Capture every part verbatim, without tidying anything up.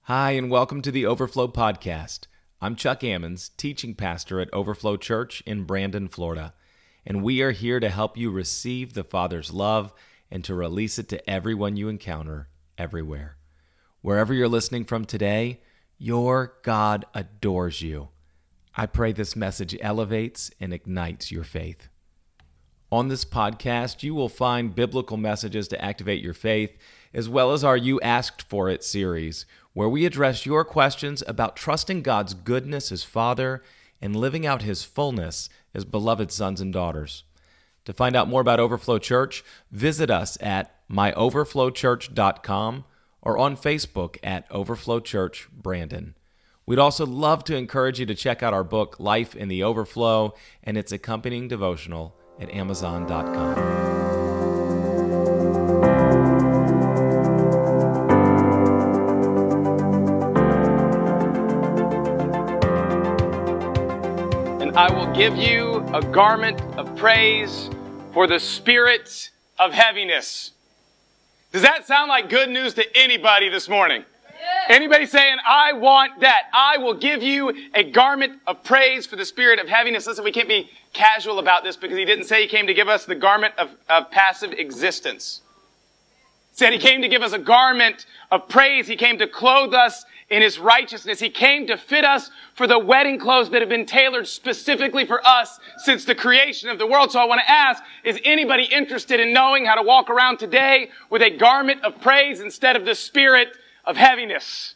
Hi, and welcome to the Overflow Podcast. I'm Chuck Ammons, teaching pastor at Overflow Church in Brandon, Florida, and we are here to help you receive the Father's love and to release it to everyone you encounter everywhere. Wherever you're listening from today, your God adores you. I pray this message elevates and ignites your faith. On this podcast, you will find biblical messages to activate your faith, as well as our You Asked For It series, where we address your questions about trusting God's goodness as Father and living out His fullness as beloved sons and daughters. To find out more about Overflow Church, visit us at my overflow church dot com or on Facebook at Overflow Church Brandon. We'd also love to encourage you to check out our book, Life in the Overflow, and its accompanying devotional at amazon dot com. I will give you a garment of praise for the spirit of heaviness. Does that sound like good news to anybody this morning? Yeah. Anybody saying, I want that? I will give you a garment of praise for the spirit of heaviness. Listen, we can't be casual about this because he didn't say he came to give us the garment of, of passive existence. He said he came to give us a garment of praise. He came to clothe us in His righteousness. He came to fit us for the wedding clothes that have been tailored specifically for us since the creation of the world. So I want to ask, is anybody interested in knowing how to walk around today with a garment of praise instead of the spirit of heaviness?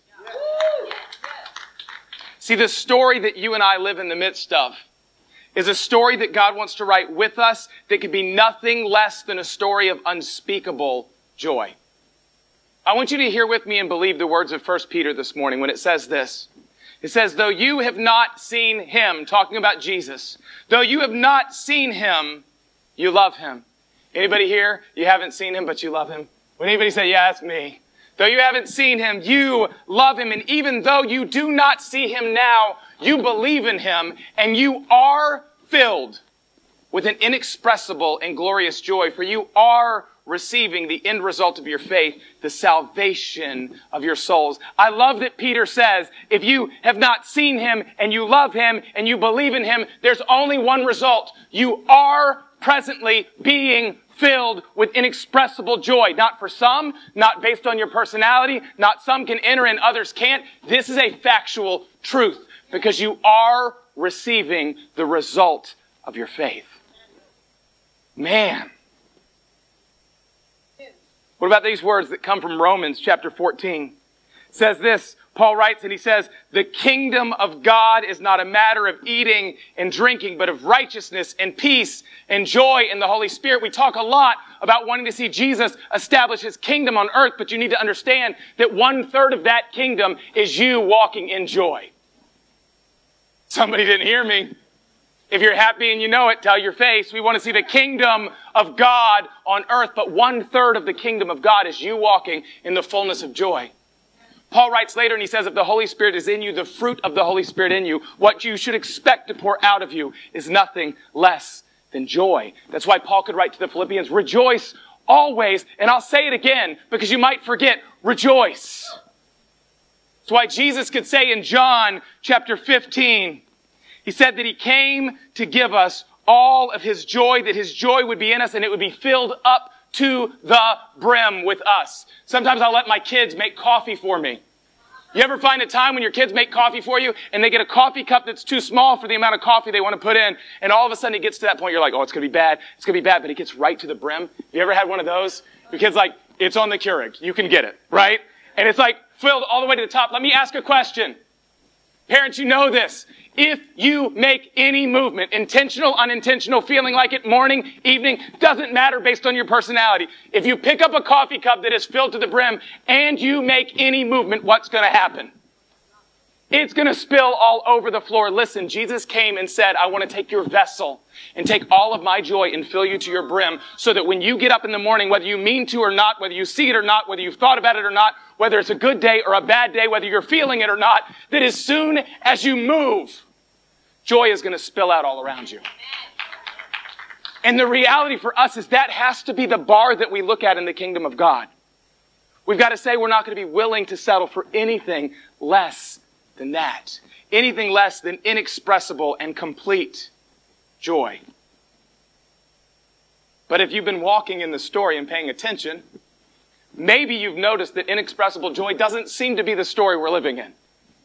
See, the story that you and I live in the midst of is a story that God wants to write with us that could be nothing less than a story of unspeakable joy. I want you to hear with me and believe the words of First Peter this morning when it says this. It says, though you have not seen Him, talking about Jesus, though you have not seen Him, you love Him. Anybody here, you haven't seen Him, but you love Him? Would anybody say, yeah, that's me? Though you haven't seen Him, you love Him. And even though you do not see Him now, you believe in Him, and you are filled with an inexpressible and glorious joy, for you are receiving the end result of your faith, the salvation of your souls. I love that Peter says, if you have not seen Him and you love Him and you believe in Him, there's only one result. You are presently being filled with inexpressible joy. Not for some, not based on your personality, not some can enter and others can't. This is a factual truth because you are receiving the result of your faith. Man. What about these words that come from Romans chapter fourteen? It says this, Paul writes and he says, the kingdom of God is not a matter of eating and drinking, but of righteousness and peace and joy in the Holy Spirit. We talk a lot about wanting to see Jesus establish His kingdom on earth, but you need to understand that one third of that kingdom is you walking in joy. Somebody didn't hear me. If you're happy and you know it, tell your face. We want to see the kingdom of God on earth, but one third of the kingdom of God is you walking in the fullness of joy. Paul writes later and he says, if the Holy Spirit is in you, the fruit of the Holy Spirit in you, what you should expect to pour out of you is nothing less than joy. That's why Paul could write to the Philippians, rejoice always. And I'll say it again because you might forget, rejoice. That's why Jesus could say in John chapter fifteen, He said that He came to give us all of His joy, that His joy would be in us and it would be filled up to the brim with us. Sometimes I'll let my kids make coffee for me. You ever find a time when your kids make coffee for you and they get a coffee cup that's too small for the amount of coffee they want to put in, and all of a sudden it gets to that point, you're like, oh, it's going to be bad, it's going to be bad, but it gets right to the brim. You ever had one of those? Your kid's like, it's on the Keurig, you can get it, right? And it's like filled all the way to the top. Let me ask a question. Parents, you know this. If you make any movement, intentional, unintentional, feeling like it, morning, evening, doesn't matter based on your personality. If you pick up a coffee cup that is filled to the brim and you make any movement, what's going to happen? It's going to spill all over the floor. Listen, Jesus came and said, I want to take your vessel and take all of my joy and fill you to your brim so that when you get up in the morning, whether you mean to or not, whether you see it or not, whether you've thought about it or not, whether it's a good day or a bad day, whether you're feeling it or not, that as soon as you move, joy is going to spill out all around you. And the reality for us is that has to be the bar that we look at in the kingdom of God. We've got to say we're not going to be willing to settle for anything less than that. Anything less than inexpressible and complete joy. But if you've been walking in the story and paying attention, maybe you've noticed that inexpressible joy doesn't seem to be the story we're living in.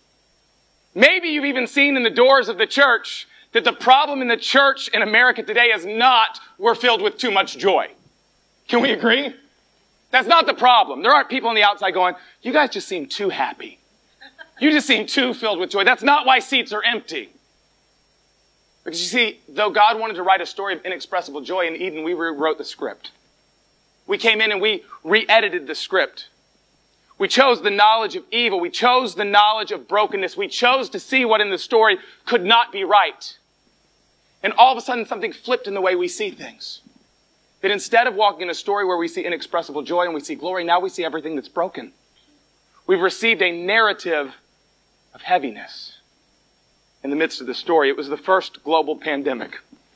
Maybe you've even seen in the doors of the church that the problem in the church in America today is not we're filled with too much joy. Can we agree? That's not the problem. There aren't people on the outside going, you guys just seem too happy. You just seem too filled with joy. That's not why seats are empty. Because you see, though God wanted to write a story of inexpressible joy in Eden, we rewrote the script. We came in and we re-edited the script. We chose the knowledge of evil. We chose the knowledge of brokenness. We chose to see what in the story could not be right. And all of a sudden something flipped in the way we see things. That instead of walking in a story where we see inexpressible joy and we see glory, now we see everything that's broken. We've received a narrative of heaviness in the midst of the story. It was the first global pandemic,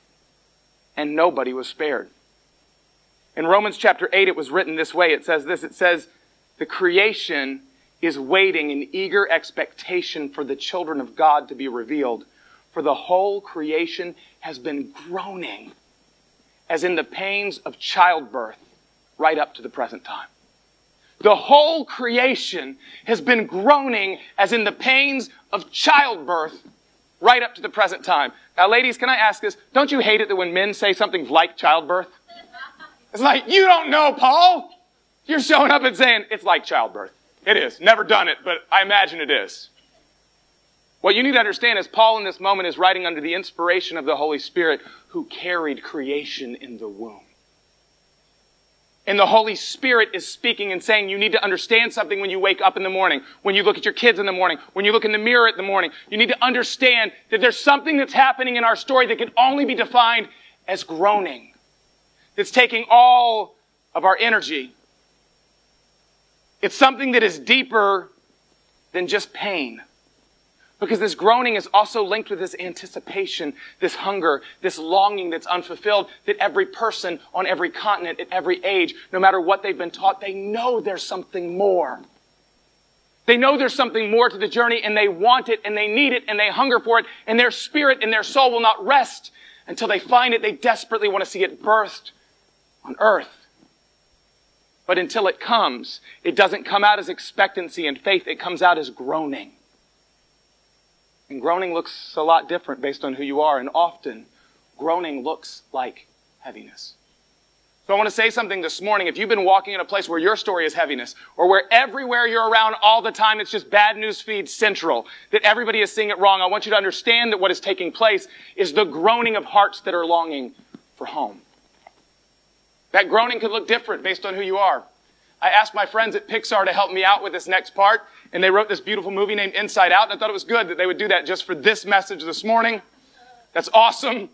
and nobody was spared. In Romans chapter eight, it was written this way. It says this, it says, the creation is waiting in eager expectation for the children of God to be revealed. For the whole creation has been groaning as in the pains of childbirth right up to the present time. The whole creation has been groaning as in the pains of childbirth right up to the present time. Now, ladies, can I ask this? Don't you hate it that when men say something's like childbirth? It's like, you don't know, Paul. You're showing up and saying, it's like childbirth. It is. Never done it, but I imagine it is. What you need to understand is Paul in this moment is writing under the inspiration of the Holy Spirit who carried creation in the womb. And the Holy Spirit is speaking and saying you need to understand something when you wake up in the morning, when you look at your kids in the morning, when you look in the mirror in the morning. You need to understand that there's something that's happening in our story that can only be defined as groaning. That's taking all of our energy. It's something that is deeper than just pain. Because this groaning is also linked with this anticipation, this hunger, this longing that's unfulfilled, that every person on every continent, at every age, no matter what they've been taught, they know there's something more. They know there's something more to the journey, and they want it, and they need it, and they hunger for it, and their spirit and their soul will not rest until they find it. They desperately want to see it birthed on earth. But until it comes, it doesn't come out as expectancy and faith. It comes out as groaning. And groaning looks a lot different based on who you are. And often, groaning looks like heaviness. So I want to say something this morning. If you've been walking in a place where your story is heaviness, or where everywhere you're around all the time it's just bad news feed central, that everybody is seeing it wrong, I want you to understand that what is taking place is the groaning of hearts that are longing for home. That groaning could look different based on who you are. I asked my friends at Pixar to help me out with this next part, and they wrote this beautiful movie named Inside Out, and I thought it was good that they would do that just for this message this morning. That's awesome.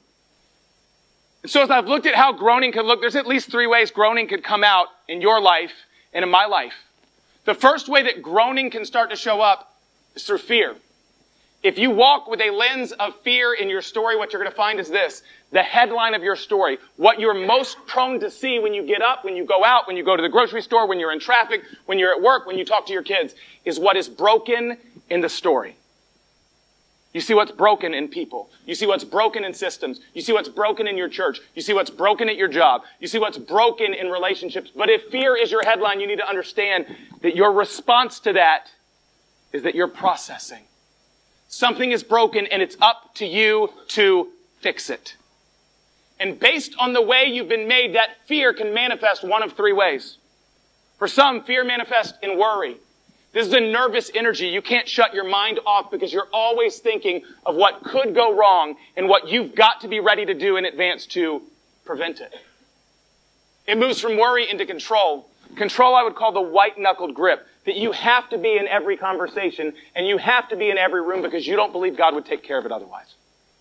And so as I've looked at how groaning could look, there's at least three ways groaning could come out in your life and in my life. The first way that groaning can start to show up is through fear. If you walk with a lens of fear in your story, what you're going to find is this. The headline of your story, what you're most prone to see when you get up, when you go out, when you go to the grocery store, when you're in traffic, when you're at work, when you talk to your kids, is what is broken in the story. You see what's broken in people. You see what's broken in systems. You see what's broken in your church. You see what's broken at your job. You see what's broken in relationships. But if fear is your headline, you need to understand that your response to that is that you're processing. Something is broken and it's up to you to fix it. And based on the way you've been made, that fear can manifest one of three ways. For some, fear manifests in worry. This is a nervous energy. You can't shut your mind off because you're always thinking of what could go wrong and what you've got to be ready to do in advance to prevent it. It moves from worry into control. Control I would call the white-knuckled grip. That you have to be in every conversation and you have to be in every room because you don't believe God would take care of it otherwise.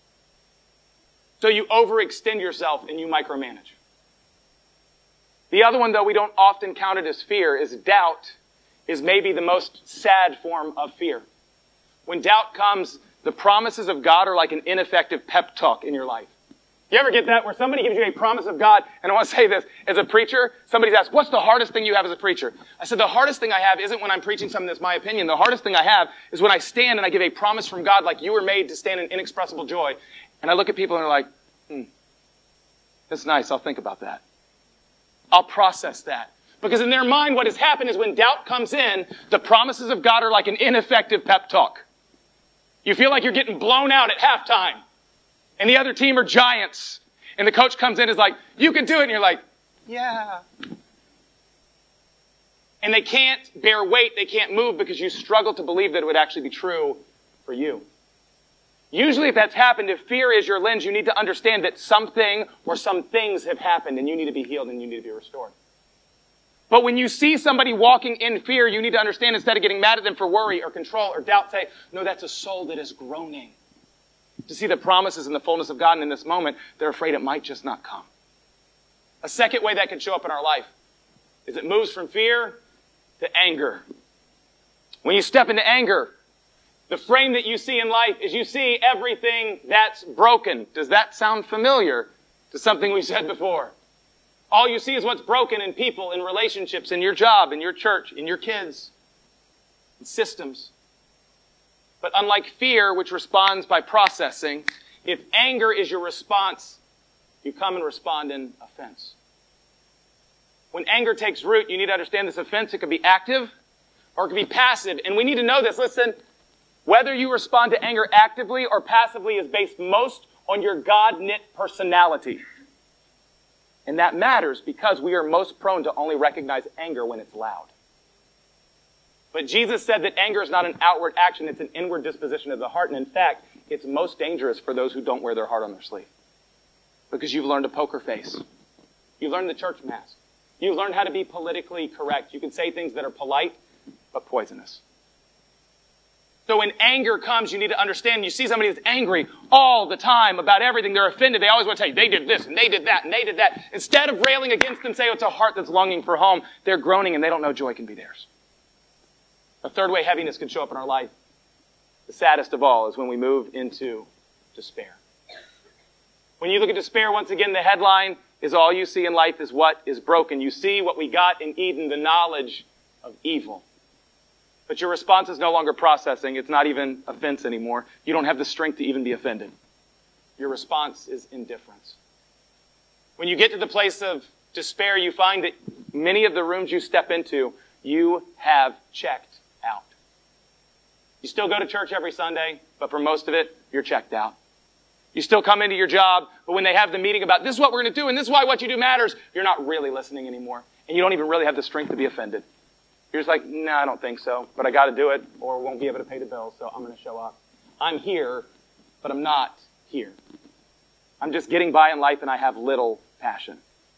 So you overextend yourself and you micromanage. The other one, though we don't often count it as fear, is doubt is maybe the most sad form of fear. When doubt comes, the promises of God are like an ineffective pep talk in your life. You ever get that where somebody gives you a promise of God? And I want to say this, as a preacher, somebody's asked, what's the hardest thing you have as a preacher? I said, the hardest thing I have isn't when I'm preaching something that's my opinion. The hardest thing I have is when I stand and I give a promise from God like you were made to stand in inexpressible joy. And I look at people and they're like, hmm, that's nice. I'll think about that. I'll process that. Because in their mind, what has happened is when doubt comes in, the promises of God are like an ineffective pep talk. You feel like you're getting blown out at halftime. And the other team are giants. And the coach comes in and is like, you can do it. And you're like, yeah. And they can't bear weight. They can't move because you struggle to believe that it would actually be true for you. Usually if that's happened, if fear is your lens, you need to understand that something or some things have happened and you need to be healed and you need to be restored. But when you see somebody walking in fear, you need to understand instead of getting mad at them for worry or control or doubt, say, no, that's a soul that is groaning. To see the promises and the fullness of God, and in this moment, they're afraid it might just not come. A second way that can show up in our life is it moves from fear to anger. When you step into anger, the frame that you see in life is you see everything that's broken. Does that sound familiar to something we said before? All you see is what's broken in people, in relationships, in your job, in your church, in your kids, in systems. But unlike fear, which responds by processing, if anger is your response, you come and respond in offense. When anger takes root, you need to understand this offense. It could be active or it could be passive. And we need to know this. Listen, whether you respond to anger actively or passively is based most on your God-knit personality. And that matters because we are most prone to only recognize anger when it's loud. But Jesus said that anger is not an outward action, it's an inward disposition of the heart. And in fact, it's most dangerous for those who don't wear their heart on their sleeve. Because you've learned a poker face. You've learned the church mask. You've learned how to be politically correct. You can say things that are polite, but poisonous. So when anger comes, you need to understand, you see somebody that's angry all the time about everything. They're offended. They always want to tell you, they did this, and they did that, and they did that. Instead of railing against them, say, oh, it's a heart that's longing for home. They're groaning, and they don't know joy can be theirs. A third way heaviness can show up in our life, the saddest of all, is when we move into despair. When you look at despair, once again, the headline is all you see in life is what is broken. You see what we got in Eden, the knowledge of evil. But your response is no longer processing. It's not even offense anymore. You don't have the strength to even be offended. Your response is indifference. When you get to the place of despair, you find that many of the rooms you step into, you have checked out. You still go to church every Sunday, but for most of it, you're checked out. You still come into your job, but when they have the meeting about this is what we're going to do and this is why what you do matters, you're not really listening anymore. And you don't even really have the strength to be offended. You're just like, no, nah, I don't think so, but I got to do it or won't be able to pay the bills, so I'm going to show up. I'm here, but I'm not here. I'm just getting by in life and I have little passion.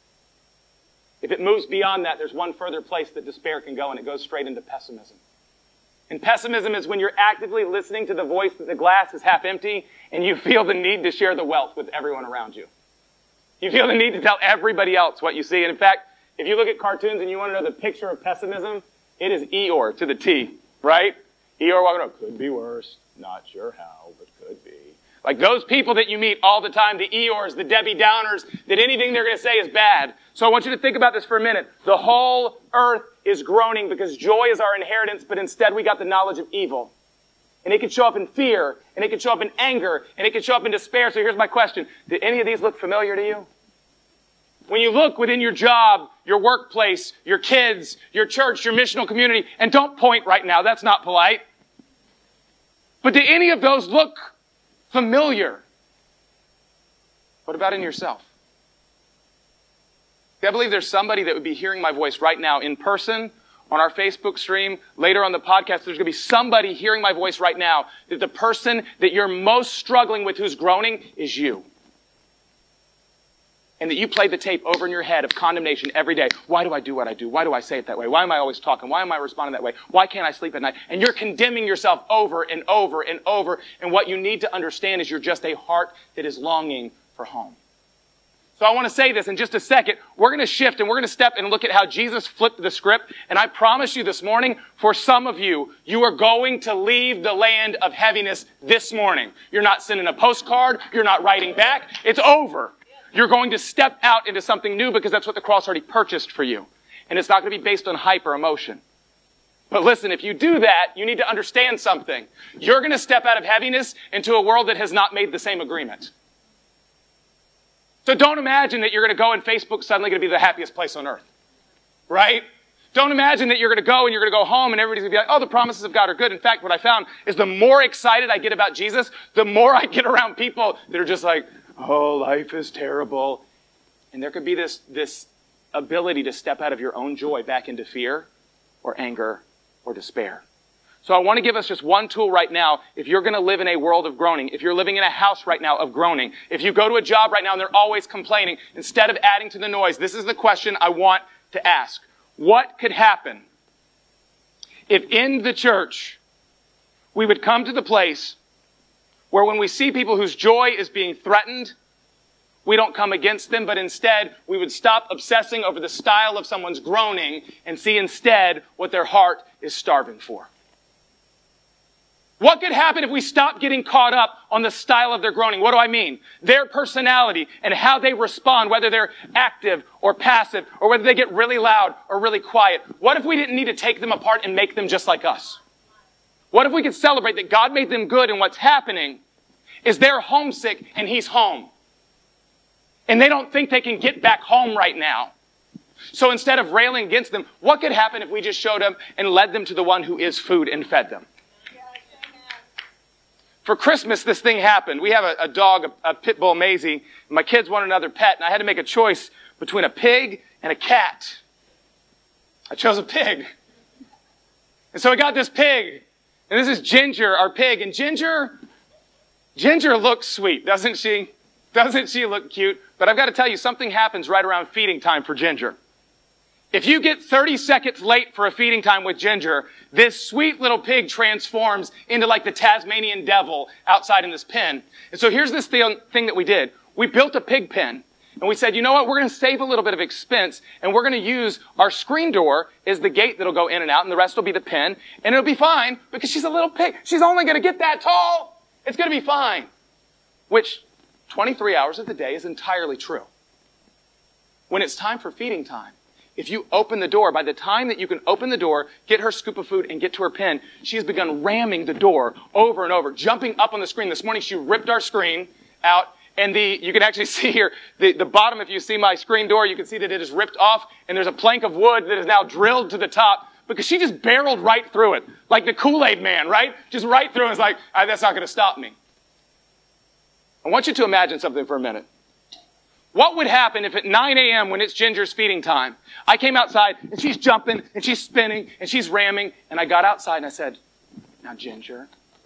If it moves beyond that, there's one further place that despair can go, and it goes straight into pessimism. And pessimism is when you're actively listening to the voice that the glass is half empty, and you feel the need to share the wealth with everyone around you. You feel the need to tell everybody else what you see. And in fact, if you look at cartoons and you want to know the picture of pessimism, it is Eeyore to the T, right? Eeyore walking around, could be worse, not sure how, but could be. Like those people that you meet all the time, the Eeyores, the Debbie Downers, that anything they're going to say is bad. So I want you to think about this for a minute. The whole earth is groaning because joy is our inheritance, but instead we got the knowledge of evil. And it can show up in fear, and it can show up in anger, and it can show up in despair. So here's my question. Did any of these look familiar to you? When you look within your job, your workplace, your kids, your church, your missional community, and don't point right now, that's not polite. But do any of those look familiar? What about in yourself? I believe there's somebody that would be hearing my voice right now in person, on our Facebook stream, later on the podcast. There's going to be somebody hearing my voice right now that the person that you're most struggling with who's groaning is you. And that you play the tape over in your head of condemnation every day. Why do I do what I do? Why do I say it that way? Why am I always talking? Why am I responding that way? Why can't I sleep at night? And you're condemning yourself over and over and over. And what you need to understand is you're just a heart that is longing for home. So I want to say this in just a second. We're going to shift and we're going to step and look at how Jesus flipped the script. And I promise you this morning, for some of you, you are going to leave the land of heaviness this morning. You're not sending a postcard. You're not writing back. It's over. You're going to step out into something new because that's what the cross already purchased for you. And it's not going to be based on hype or emotion. But listen, if you do that, you need to understand something. You're going to step out of heaviness into a world that has not made the same agreement. So don't imagine that you're going to go and Facebook's suddenly going to be the happiest place on earth. Right? Don't imagine that you're going to go and you're going to go home and everybody's going to be like, oh, the promises of God are good. In fact, what I found is the more excited I get about Jesus, the more I get around people that are just like, oh, life is terrible. And there could be this, this ability to step out of your own joy back into fear or anger or despair. So I want to give us just one tool right now. If you're going to live in a world of groaning, if you're living in a house right now of groaning, if you go to a job right now and they're always complaining, instead of adding to the noise, this is the question I want to ask. What could happen if in the church we would come to the place where when we see people whose joy is being threatened, we don't come against them, but instead we would stop obsessing over the style of someone's groaning and see instead what their heart is starving for? What could happen if we stopped getting caught up on the style of their groaning? What do I mean? Their personality and how they respond, whether they're active or passive, or whether they get really loud or really quiet. What if we didn't need to take them apart and make them just like us? What if we could celebrate that God made them good and what's happening is they're homesick and He's home. And they don't think they can get back home right now. So instead of railing against them, what could happen if we just showed up and led them to the one who is food and fed them? For Christmas, this thing happened. We have a, a dog, a, a pit bull, Maisie. And my kids wanted another pet, and I had to make a choice between a pig and a cat. I chose a pig. And so I got this pig. And this is Ginger, our pig. And Ginger, Ginger looks sweet, doesn't she? Doesn't she look cute? But I've got to tell you, something happens right around feeding time for Ginger. If you get thirty seconds late for a feeding time with Ginger, this sweet little pig transforms into like the Tasmanian devil outside in this pen. And so here's this thing, thing that we did. We built a pig pen. And we said, you know what, we're going to save a little bit of expense, and we're going to use our screen door as the gate that'll go in and out, and the rest will be the pen. And it'll be fine, because she's a little pig. She's only going to get that tall. It's going to be fine. Which, twenty-three hours of the day is entirely true. When it's time for feeding time, if you open the door, by the time that you can open the door, get her scoop of food, and get to her pen, she has begun ramming the door over and over, jumping up on the screen. This morning, she ripped our screen out, and the you can actually see here, the, the bottom, if you see my screen door, you can see that it is ripped off, and there's a plank of wood that is now drilled to the top, because she just barreled right through it, like the Kool-Aid man, right? Just right through, and it's like, ah, that's not going to stop me. I want you to imagine something for a minute. What would happen if at nine a.m. when it's Ginger's feeding time, I came outside and she's jumping and she's spinning and she's ramming, and I got outside and I said, now Ginger,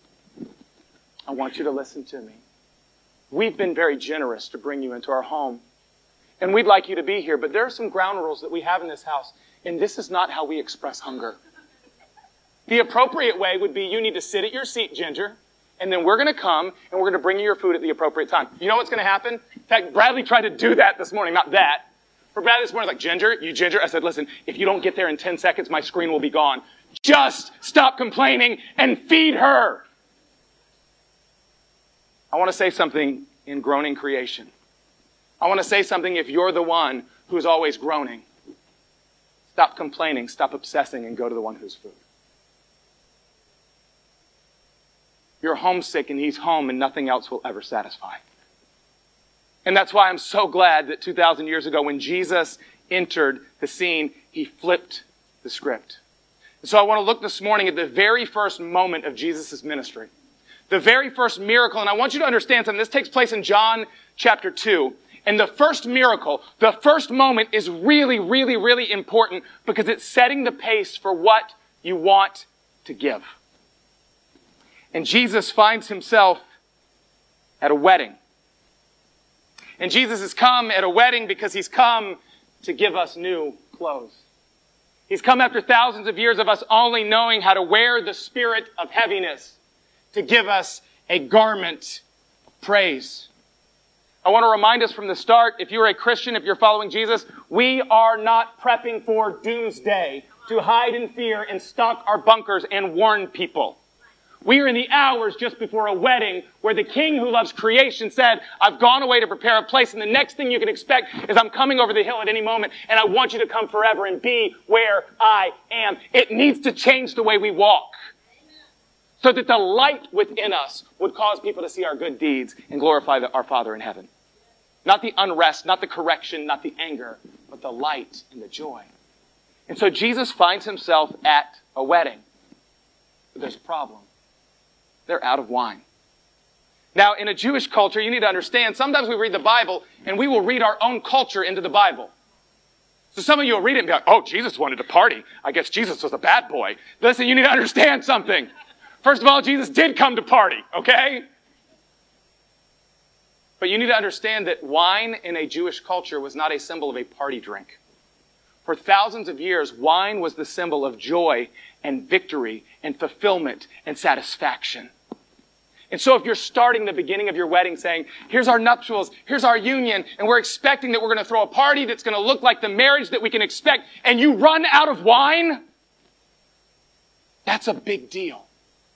I want you to listen to me. We've been very generous to bring you into our home, and we'd like you to be here, but there are some ground rules that we have in this house, and this is not how we express hunger. The appropriate way would be you need to sit at your seat, Ginger, and then we're going to come, and we're going to bring you your food at the appropriate time. You know what's going to happen? In fact, Bradley tried to do that this morning. Not that. For Bradley this morning, like, Ginger, you Ginger. I said, listen, if you don't get there in ten seconds, my screen will be gone. Just stop complaining and feed her. I want to say something in groaning creation. I want to say something if you're the one who's always groaning. Stop complaining, stop obsessing, and go to the one who's food. You're homesick and he's home, and nothing else will ever satisfy. And that's why I'm so glad that two thousand years ago, when Jesus entered the scene, he flipped the script. And so I want to look this morning at the very first moment of Jesus' ministry. The very first miracle. And I want you to understand something. This takes place in John chapter two. And the first miracle, the first moment is really, really, really important because it's setting the pace for what you want to give. And Jesus finds himself at a wedding. And Jesus has come at a wedding because he's come to give us new clothes. He's come after thousands of years of us only knowing how to wear the spirit of heaviness to give us a garment of praise. I want to remind us from the start, if you're a Christian, if you're following Jesus, we are not prepping for doomsday to hide in fear and stock our bunkers and warn people. We are in the hours just before a wedding where the king who loves creation said, I've gone away to prepare a place, and the next thing you can expect is I'm coming over the hill at any moment, and I want you to come forever and be where I am. It needs to change the way we walk so that the light within us would cause people to see our good deeds and glorify the, our Father in heaven. Not the unrest, not the correction, not the anger, but the light and the joy. And so Jesus finds himself at a wedding. But there's a problem. They're out of wine. Now, in a Jewish culture, you need to understand, sometimes we read the Bible and we will read our own culture into the Bible. So some of you will read it and be like, oh, Jesus wanted to party. I guess Jesus was a bad boy. Listen, you need to understand something. First of all, Jesus did come to party, okay? But you need to understand that wine in a Jewish culture was not a symbol of a party drink. For thousands of years, wine was the symbol of joy and victory and fulfillment and satisfaction. And so if you're starting the beginning of your wedding saying, here's our nuptials, here's our union, and we're expecting that we're going to throw a party that's going to look like the marriage that we can expect, and you run out of wine, that's a big deal.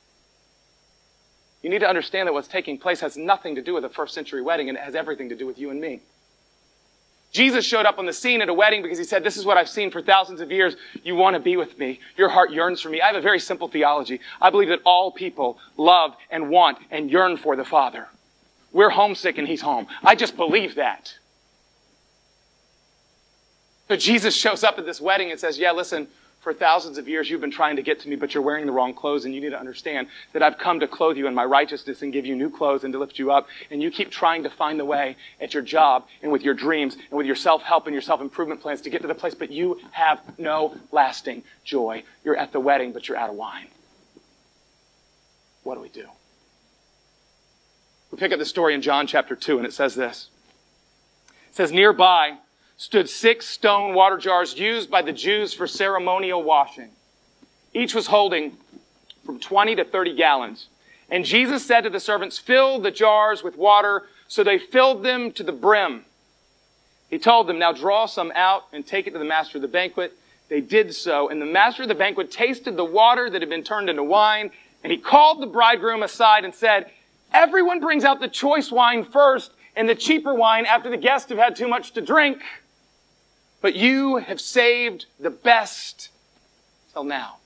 You need to understand that what's taking place has nothing to do with a first century wedding, and it has everything to do with you and me. Jesus showed up on the scene at a wedding because he said, this is what I've seen for thousands of years. You want to be with me. Your heart yearns for me. I have a very simple theology. I believe that all people love and want and yearn for the Father. We're homesick and he's home. I just believe that. So Jesus shows up at this wedding and says, yeah, listen, for thousands of years you've been trying to get to me, but you're wearing the wrong clothes, and you need to understand that I've come to clothe you in my righteousness and give you new clothes and to lift you up. And you keep trying to find the way at your job and with your dreams and with your self-help and your self-improvement plans to get to the place, but you have no lasting joy. You're at the wedding, but you're out of wine. What do we do? We pick up the story in John chapter two, and it says this. It says, nearby stood six stone water jars used by the Jews for ceremonial washing. Each was holding from twenty to thirty gallons. And Jesus said to the servants, fill the jars with water. So they filled them to the brim. He told them, now draw some out and take it to the master of the banquet. They did so. And the master of the banquet tasted the water that had been turned into wine. And he called the bridegroom aside and said, everyone brings out the choice wine first and the cheaper wine after the guests have had too much to drink. But you have saved the best till now.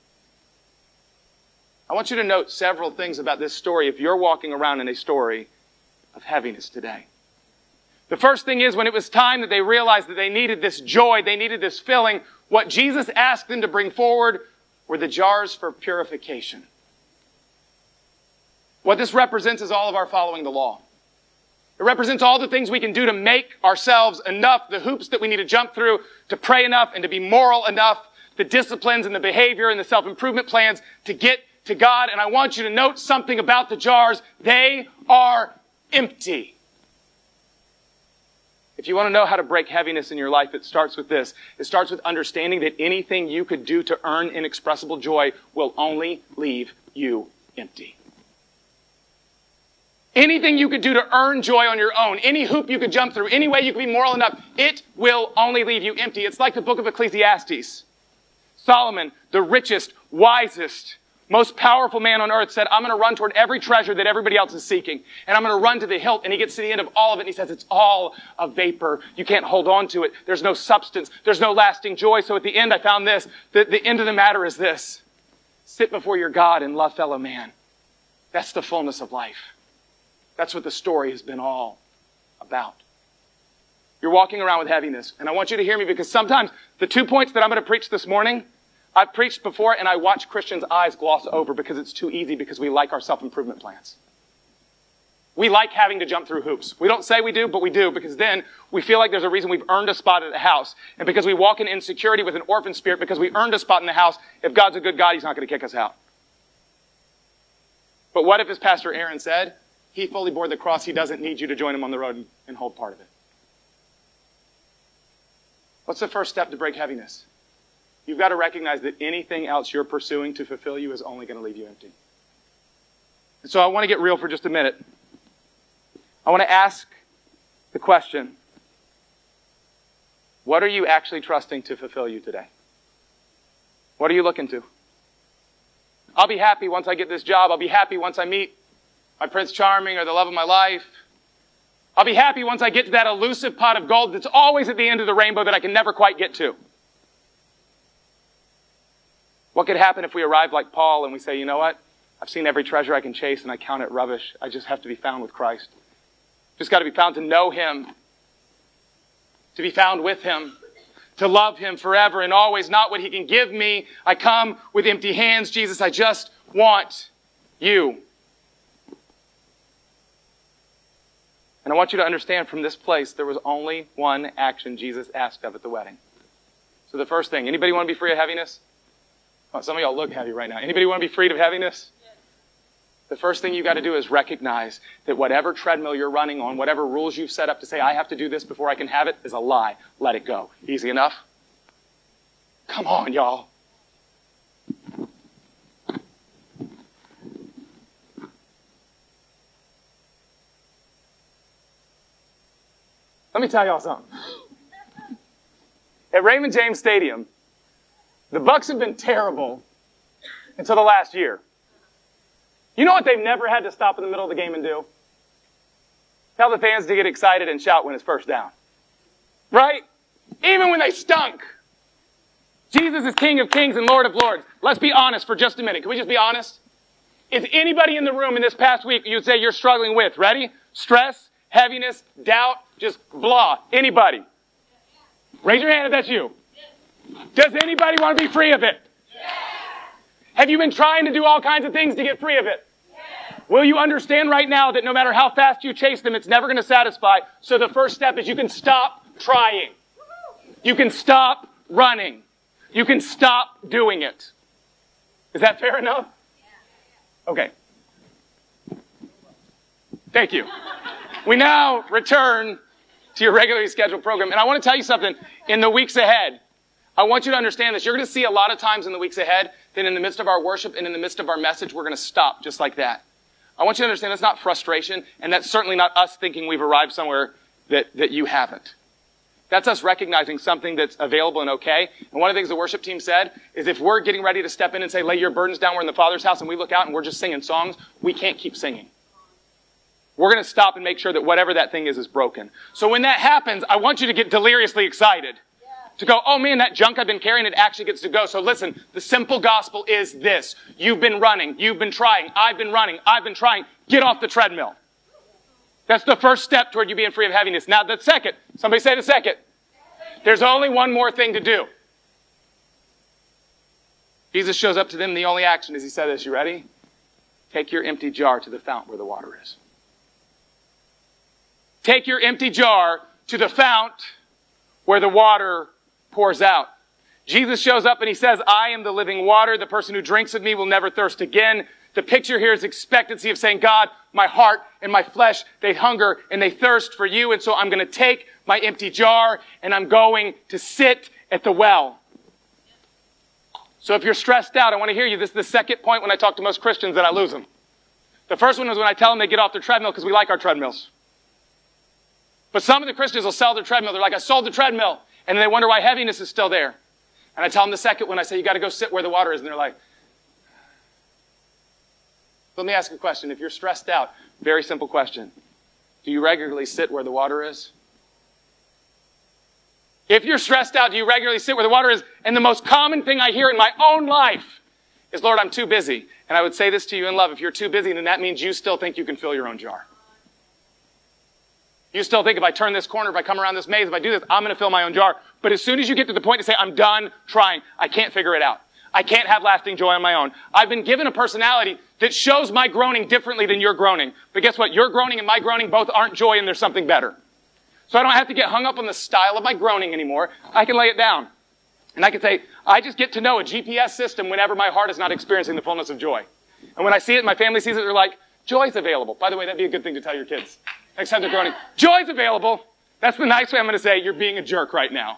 I want you to note several things about this story if you're walking around in a story of heaviness today. The first thing is, when it was time that they realized that they needed this joy, they needed this filling, what Jesus asked them to bring forward were the jars for purification. What this represents is all of our following the law. It represents all the things we can do to make ourselves enough, the hoops that we need to jump through to pray enough and to be moral enough, the disciplines and the behavior and the self-improvement plans to get to God. And I want you to note something about the jars. They are empty. If you want to know how to break heaviness in your life, it starts with this. It starts with understanding that anything you could do to earn inexpressible joy will only leave you empty. Anything you could do to earn joy on your own, any hoop you could jump through, any way you could be moral enough, it will only leave you empty. It's like the book of Ecclesiastes. Solomon, the richest, wisest, most powerful man on earth, said, I'm going to run toward every treasure that everybody else is seeking. And I'm going to run to the hilt. And he gets to the end of all of it and he says, it's all a vapor. You can't hold on to it. There's no substance. There's no lasting joy. So at the end, I found this. The, the end of the matter is this. Sit before your God and love fellow man. That's the fullness of life. That's what the story has been all about. You're walking around with heaviness. And I want you to hear me because sometimes the two points that I'm going to preach this morning, I've preached before and I watch Christians' eyes gloss over because it's too easy because we like our self-improvement plans. We like having to jump through hoops. We don't say we do, but we do because then we feel like there's a reason we've earned a spot at a house. And because we walk in insecurity with an orphan spirit because we earned a spot in the house, if God's a good God, he's not going to kick us out. But what if, as Pastor Aaron said, he fully bore the cross. He doesn't need you to join him on the road and, and hold part of it. What's the first step to break heaviness? You've got to recognize that anything else you're pursuing to fulfill you is only going to leave you empty. And so I want to get real for just a minute. I want to ask the question, what are you actually trusting to fulfill you today? What are you looking to? I'll be happy once I get this job. I'll be happy once I meet my Prince Charming or the love of my life. I'll be happy once I get to that elusive pot of gold that's always at the end of the rainbow that I can never quite get to. What could happen if we arrive like Paul and we say, you know what? I've seen every treasure I can chase and I count it rubbish. I just have to be found with Christ. Just got to be found to know Him, to be found with Him, to love Him forever and always, not what He can give me. I come with empty hands, Jesus. I just want You. And I want you to understand from this place, there was only one action Jesus asked of at the wedding. So the first thing, anybody want to be free of heaviness? Oh, some of y'all look heavy right now. Anybody want to be freed of heaviness? The first thing you got to do is recognize that whatever treadmill you're running on, whatever rules you've set up to say, I have to do this before I can have it, is a lie. Let it go. Easy enough? Come on, y'all. Let me tell y'all something. At Raymond James Stadium, the Bucks have been terrible until the last year. You know what they've never had to stop in the middle of the game and do? Tell the fans to get excited and shout when it's first down. Right? Even when they stunk. Jesus is King of Kings and Lord of Lords. Let's be honest for just a minute. Can we just be honest? Is anybody in the room in this past week you'd say you're struggling with? Ready? Stress, heaviness, doubt, just blah. Anybody? Raise your hand if that's you. Does anybody want to be free of it? Have you been trying to do all kinds of things to get free of it? Yes. Will you understand right now that no matter how fast you chase them, it's never going to satisfy? So the first step is you can stop trying. You can stop running. You can stop doing it. Is that fair enough? Okay. Thank you. We now return to your regularly scheduled program. And I want to tell you something. In the weeks ahead, I want you to understand this. You're going to see a lot of times in the weeks ahead that in the midst of our worship and in the midst of our message, we're going to stop just like that. I want you to understand that's not frustration, and that's certainly not us thinking we've arrived somewhere that, that you haven't. That's us recognizing something that's available and okay. And one of the things the worship team said is if we're getting ready to step in and say, lay your burdens down, we're in the Father's house, and we look out and we're just singing songs, we can't keep singing. We're going to stop and make sure that whatever that thing is is broken. So when that happens, I want you to get deliriously excited. To go, oh man, that junk I've been carrying, it actually gets to go. So listen, the simple gospel is this. You've been running. You've been trying. I've been running. I've been trying. Get off the treadmill. That's the first step toward you being free of heaviness. Now the second, somebody say the second. There's only one more thing to do. Jesus shows up to them. The only action is He said this. You ready? Take your empty jar to the fount where the water is. Take your empty jar to the fount where the water pours out. Jesus shows up and He says, I am the living water. The person who drinks of me will never thirst again. The picture here is expectancy of saying, God, my heart and my flesh, they hunger and they thirst for You. And so I'm going to take my empty jar and I'm going to sit at the well. So if you're stressed out, I want to hear you. This is the second point when I talk to most Christians that I lose them. The first one is when I tell them they get off their treadmill because we like our treadmills. But some of the Christians will sell their treadmill. They're like, I sold the treadmill. And they wonder why heaviness is still there. And I tell them the second one, I say, you got to go sit where the water is. And they're like, let me ask you a question. If you're stressed out, very simple question. Do you regularly sit where the water is? If you're stressed out, do you regularly sit where the water is? And the most common thing I hear in my own life is, Lord, I'm too busy. And I would say this to you in love. If you're too busy, then that means you still think you can fill your own jar. You still think if I turn this corner, if I come around this maze, if I do this, I'm going to fill my own jar. But as soon as you get to the point to say, I'm done trying, I can't figure it out. I can't have lasting joy on my own. I've been given a personality that shows my groaning differently than your groaning. But guess what? Your groaning and my groaning both aren't joy and there's something better. So I don't have to get hung up on the style of my groaning anymore. I can lay it down. And I can say, I just get to know a G P S system whenever my heart is not experiencing the fullness of joy. And when I see it, my family sees it, they're like, joy's available. By the way, that'd be a good thing to tell your kids. Next time they're groaning, joy's available. That's the nice way I'm going to say, you're being a jerk right now.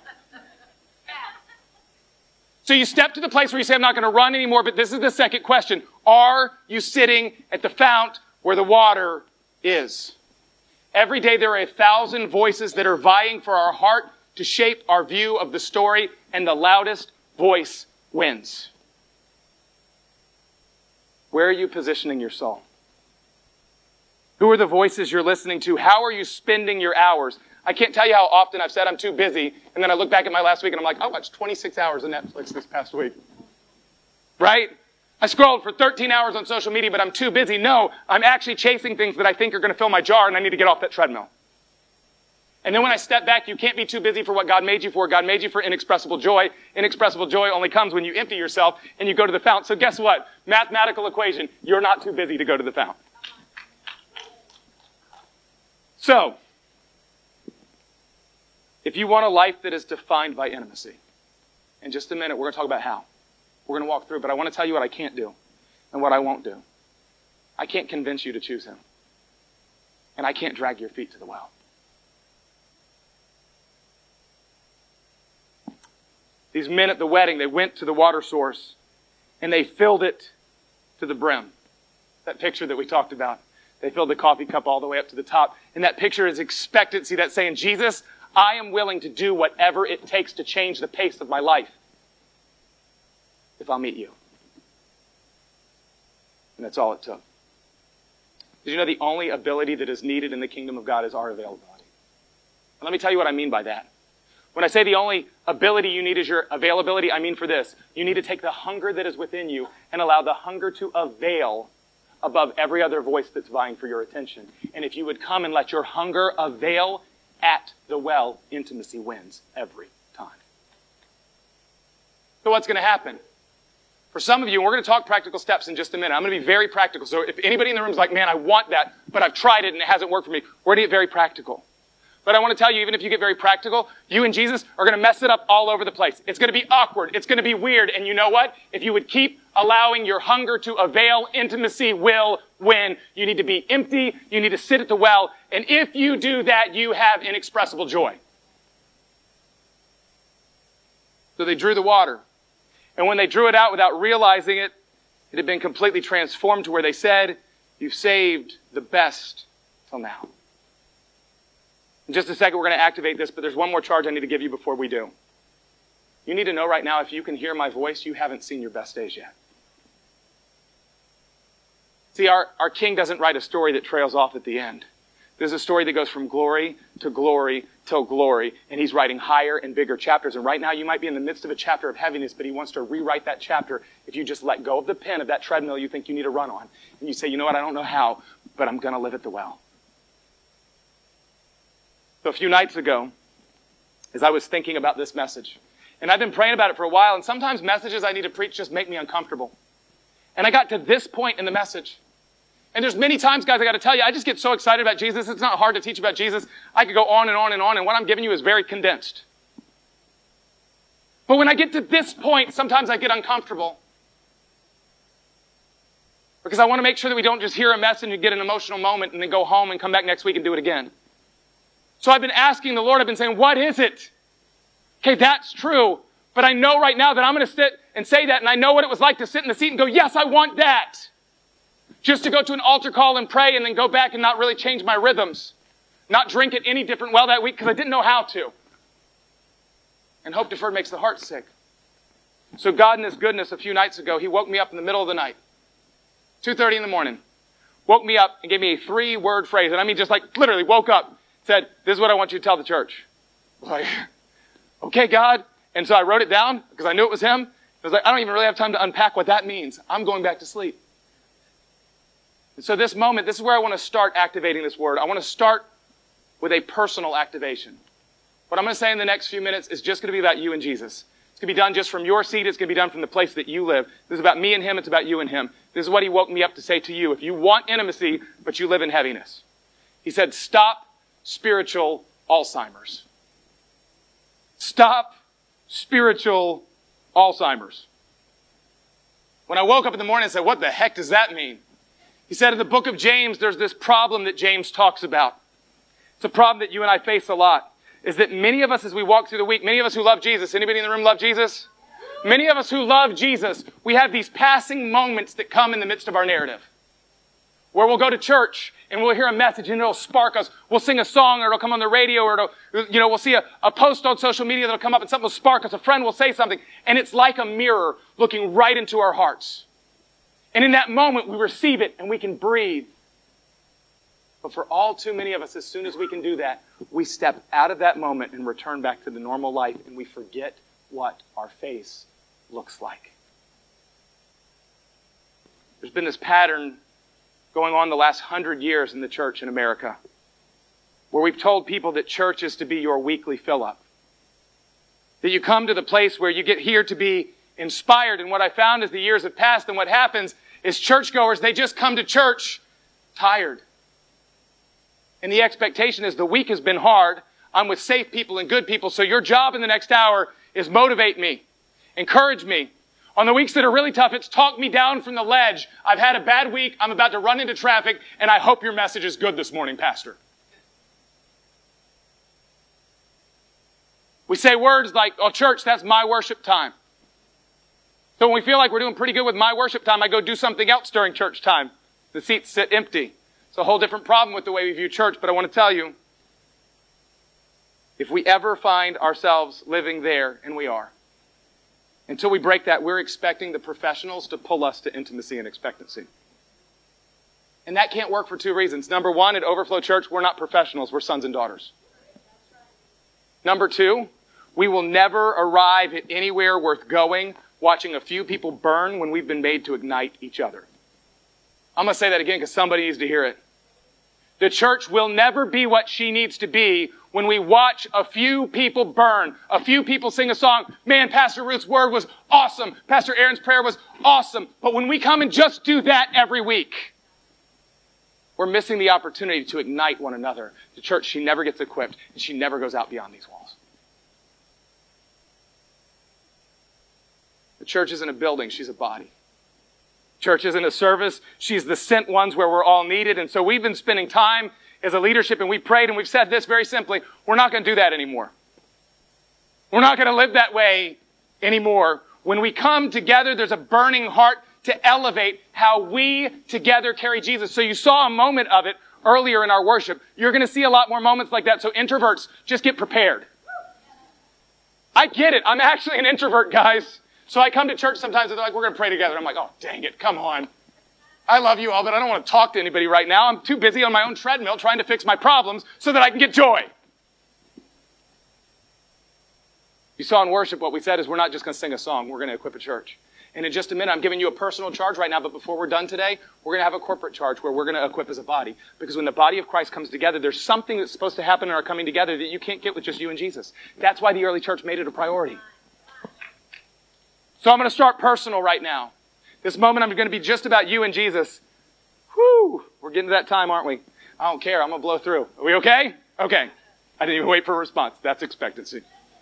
So you step to the place where you say, I'm not going to run anymore, but this is the second question. Are you sitting at the fount where the water is? Every day there are a thousand voices that are vying for our heart to shape our view of the story, and the loudest voice wins. Where are you positioning your soul? Who are the voices you're listening to? How are you spending your hours? I can't tell you how often I've said I'm too busy, and then I look back at my last week and I'm like, I watched twenty-six hours of Netflix this past week. Right? I scrolled for thirteen hours on social media, but I'm too busy. No, I'm actually chasing things that I think are going to fill my jar, and I need to get off that treadmill. And then when I step back, you can't be too busy for what God made you for. God made you for inexpressible joy. Inexpressible joy only comes when you empty yourself and you go to the fount. So guess what? Mathematical equation, you're not too busy to go to the fount. So, if you want a life that is defined by intimacy, in just a minute, we're going to talk about how. We're going to walk through, but I want to tell you what I can't do and what I won't do. I can't convince you to choose him. And I can't drag your feet to the well. These men at the wedding, they went to the water source and they filled it to the brim. That picture that we talked about. They filled the coffee cup all the way up to the top. And that picture is expectancy. That's saying, Jesus, I am willing to do whatever it takes to change the pace of my life if I'll meet you. And that's all it took. Did you know the only ability that is needed in the kingdom of God is our availability? And let me tell you what I mean by that. When I say the only ability you need is your availability, I mean for this. You need to take the hunger that is within you and allow the hunger to avail above every other voice that's vying for your attention. And if you would come and let your hunger avail at the well, intimacy wins every time. So what's going to happen? For some of you, and we're going to talk practical steps in just a minute. I'm going to be very practical. So if anybody in the room is like, man, I want that, but I've tried it and it hasn't worked for me, we're going to get very practical. But I want to tell you, even if you get very practical, you and Jesus are going to mess it up all over the place. It's going to be awkward. It's going to be weird. And you know what? If you would keep allowing your hunger to avail, intimacy will win. You need to be empty. You need to sit at the well. And if you do that, you have inexpressible joy. So they drew the water. And when they drew it out without realizing it, it had been completely transformed to where they said, you've saved the best till now. In just a second, we're going to activate this, but there's one more charge I need to give you before we do. You need to know right now, if you can hear my voice, you haven't seen your best days yet. See, our, our king doesn't write a story that trails off at the end. There's a story that goes from glory to glory till glory, and he's writing higher and bigger chapters. And right now, you might be in the midst of a chapter of heaviness, but he wants to rewrite that chapter if you just let go of the pen of that treadmill you think you need to run on. And you say, you know what, I don't know how, but I'm going to live at the well. So a few nights ago, as I was thinking about this message, and I've been praying about it for a while, and sometimes messages I need to preach just make me uncomfortable. And I got to this point in the message. And there's many times, guys, I got to tell you, I just get so excited about Jesus. It's not hard to teach about Jesus. I could go on and on and on, and what I'm giving you is very condensed. But when I get to this point, sometimes I get uncomfortable. Because I want to make sure that we don't just hear a message and get an emotional moment and then go home and come back next week and do it again. So I've been asking the Lord, I've been saying, what is it? Okay, that's true. But I know right now that I'm going to sit and say that, and I know what it was like to sit in the seat and go, yes, I want that. Just to go to an altar call and pray and then go back and not really change my rhythms. Not drink it any different well that week because I didn't know how to. And hope deferred makes the heart sick. So God in His goodness, a few nights ago, He woke me up in the middle of the night. two thirty in the morning. Woke me up and gave me a three-word phrase. And I mean just like literally woke up. Said, this is what I want you to tell the church. Like, okay, God. And so I wrote it down because I knew it was Him. I was like, I don't even really have time to unpack what that means. I'm going back to sleep. And so this moment, this is where I want to start activating this word. I want to start with a personal activation. What I'm going to say in the next few minutes is just going to be about you and Jesus. It's going to be done just from your seat. It's going to be done from the place that you live. This is about me and Him. It's about you and Him. This is what He woke me up to say to you. If you want intimacy, but you live in heaviness. He said, stop spiritual Alzheimer's. Stop spiritual Alzheimer's. When I woke up in the morning and said, what the heck does that mean? He said in the book of James, there's this problem that James talks about. It's a problem that you and I face a lot. Is that many of us as we walk through the week, many of us who love Jesus, anybody in the room love Jesus? Many of us who love Jesus, we have these passing moments that come in the midst of our narrative. Where we'll go to church and we'll hear a message and it'll spark us. We'll sing a song or it'll come on the radio or it'll, you know, we'll see a, a post on social media that'll come up and something will spark us. A friend will say something and it's like a mirror looking right into our hearts. And in that moment, we receive it and we can breathe. But for all too many of us, as soon as we can do that, we step out of that moment and return back to the normal life, and we forget what our face looks like. There's been this pattern going on the last hundred years in the church in America, where we've told people that church is to be your weekly fill-up. That you come to the place where you get here to be inspired. And what I found as the years have passed, and what happens is churchgoers, they just come to church tired. And the expectation is the week has been hard. I'm with safe people and good people. So your job in the next hour is motivate me, encourage me. On the weeks that are really tough, it's talk me down from the ledge. I've had a bad week. I'm about to run into traffic, and I hope your message is good this morning, Pastor. We say words like, oh, church, that's my worship time. So when we feel like we're doing pretty good with my worship time, I go do something else during church time. The seats sit empty. It's a whole different problem with the way we view church, but I want to tell you, if we ever find ourselves living there, and we are, until we break that, we're expecting the professionals to pull us to intimacy and expectancy. And that can't work for two reasons. Number one, at Overflow Church, we're not professionals, we're sons and daughters. Number two, we will never arrive at anywhere worth going watching a few people burn when we've been made to ignite each other. I'm going to say that again because somebody needs to hear it. The church will never be what she needs to be when we watch a few people burn, a few people sing a song. Man, Pastor Ruth's word was awesome. Pastor Aaron's prayer was awesome. But when we come and just do that every week, we're missing the opportunity to ignite one another. The church, she never gets equipped, and she never goes out beyond these walls. The church isn't a building, she's a body. Church isn't a service, she's the sent ones where we're all needed. And so we've been spending time as a leadership, and we prayed, and we've said this very simply, we're not going to do that anymore. We're not going to live that way anymore. When we come together, there's a burning heart to elevate how we together carry Jesus. So you saw a moment of it earlier in our worship. You're going to see a lot more moments like that. So introverts, just get prepared. I get it. I'm actually an introvert, guys. So I come to church sometimes and they're like, we're going to pray together. I'm like, oh, dang it. Come on. I love you all, but I don't want to talk to anybody right now. I'm too busy on my own treadmill trying to fix my problems so that I can get joy. You saw in worship what we said is we're not just going to sing a song. We're going to equip a church. And in just a minute, I'm giving you a personal charge right now, but before we're done today, we're going to have a corporate charge where we're going to equip as a body. Because when the body of Christ comes together, there's something that's supposed to happen in our coming together that you can't get with just you and Jesus. That's why the early church made it a priority. So I'm going to start personal right now. This moment I'm going to be just about you and Jesus. Whew, we're getting to that time, aren't we? I don't care. I'm going to blow through. Are we okay? Okay. I didn't even wait for a response. That's expectancy.